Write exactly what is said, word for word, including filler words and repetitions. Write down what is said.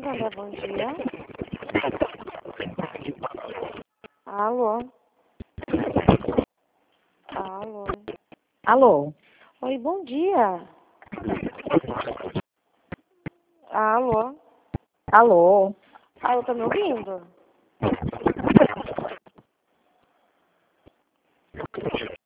Sandra, bom dia. Alô? Alô? Alô? Oi, bom dia. Alô? Alô? Alô, tá me ouvindo?